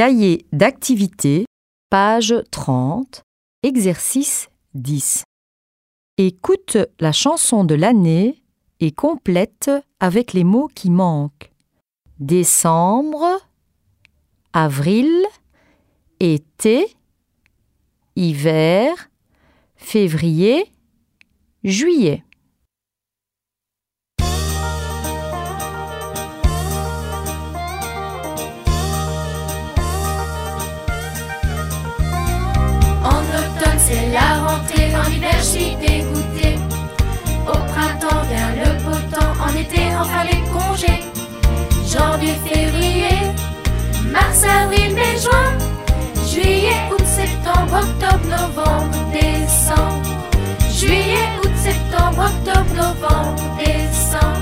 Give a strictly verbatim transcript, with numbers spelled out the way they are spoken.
Cahier d'activité, page trente, exercice dix. Écoute la chanson de l'année et complète avec les mots qui manquent. Décembre, avril, été, hiver, février, juillet. C'est la rentrée, en hiver je suis dégoûtée. Au printemps vient le beau temps, en été enfin les congés. Janvier, février, mars, avril, mai, juin, juillet, août, septembre, octobre, novembre, décembre. Juillet, août, septembre, octobre, novembre, décembre.